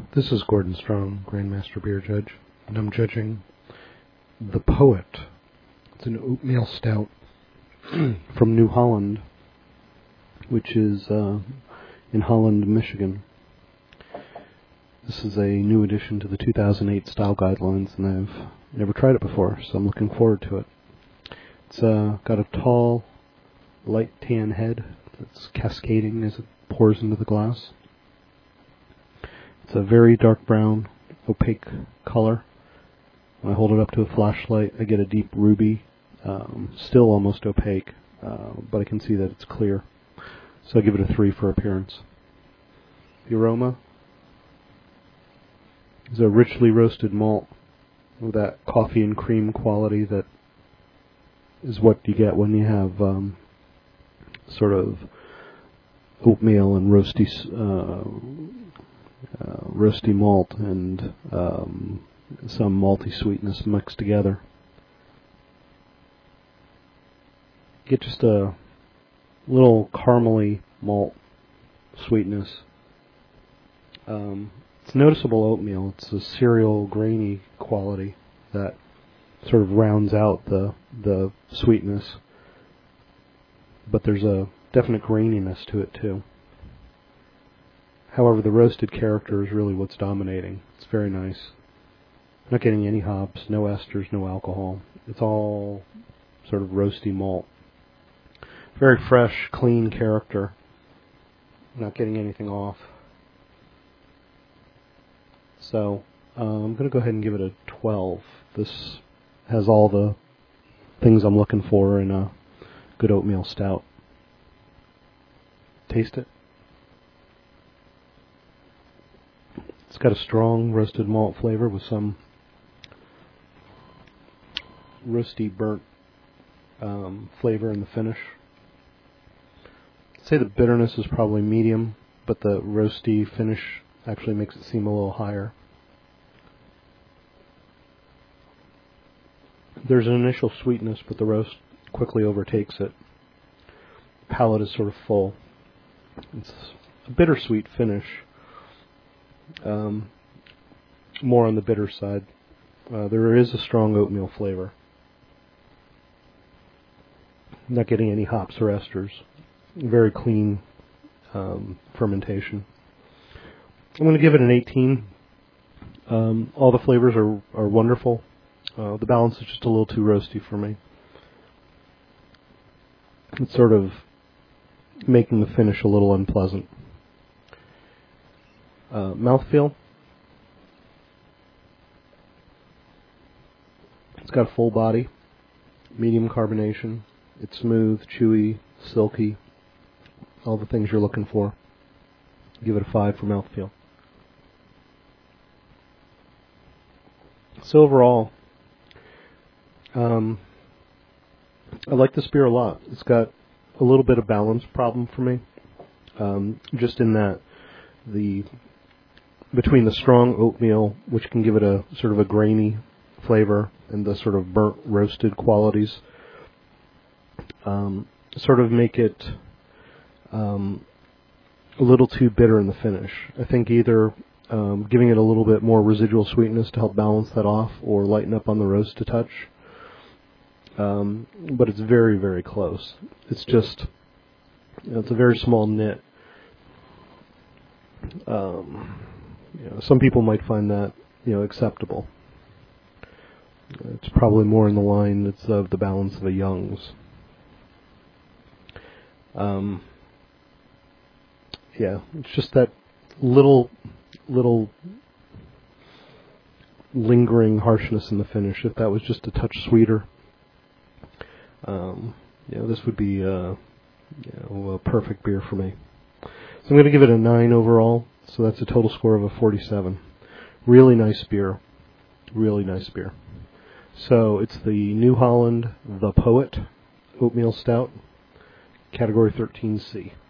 This is Gordon Strong, Grandmaster Beer Judge, and I'm judging The Poet. It's an oatmeal stout from New Holland, which is in Holland, Michigan. This is a new addition to the 2008 style guidelines, and I've never tried it before, so I'm looking forward to it. It's got a tall, light tan head that's cascading as it pours into the glass. It's a very dark brown, opaque color. When I hold it up to a flashlight, I get a deep ruby, still almost opaque, but I can see that it's clear. So I give it a 3 for appearance. The aroma is a richly roasted malt with that coffee and cream quality that is what you get when you have sort of oatmeal and roasty malt and some malty sweetness mixed together. Get just a little caramely malt sweetness. It's noticeable oatmeal. It's a cereal grainy quality that sort of rounds out the sweetness, but there's a definite graininess to it too. However, the roasted character is really what's dominating. It's very nice. Not getting any hops, no esters, no alcohol. It's all sort of roasty malt. Very fresh, clean character. Not getting anything off. So, I'm going to go ahead and give it a 12. This has all the things I'm looking for in a good oatmeal stout. Taste it. It's got a strong roasted malt flavor with some roasty burnt flavor in the finish. I'd say the bitterness is probably medium, but the roasty finish actually makes it seem a little higher. There's an initial sweetness, but the roast quickly overtakes it. The palate is sort of full. It's a bittersweet finish. More on the bitter side. There is a strong oatmeal flavor. Not getting any hops or esters. Very clean fermentation. I'm going to give it an 18. All the flavors are wonderful. The balance is just a little too roasty for me. It's sort of making the finish a little unpleasant. Mouthfeel. It's got a full body, medium carbonation. It's smooth, chewy, silky, all the things you're looking for. Give it a 5 for mouthfeel. So overall, I like this beer a lot. It's got a little bit of balance problem for me, just in that between the strong oatmeal, which can give it a sort of a grainy flavor, and the sort of burnt roasted qualities, sort of make it a little too bitter in the finish. I think either giving it a little bit more residual sweetness to help balance that off, or lighten up on the roast a touch. But it's very, very close. It's just, it's a very small nit. Some people might find that, acceptable. It's probably more in the line of the balance of a Young's. It's just that little lingering harshness in the finish. If that was just a touch sweeter, this would be a perfect beer for me. So I'm going to give it a 9 overall. So that's a total score of a 47. Really nice beer. Really nice beer. So it's the New Holland The Poet Oatmeal Stout, category 13C.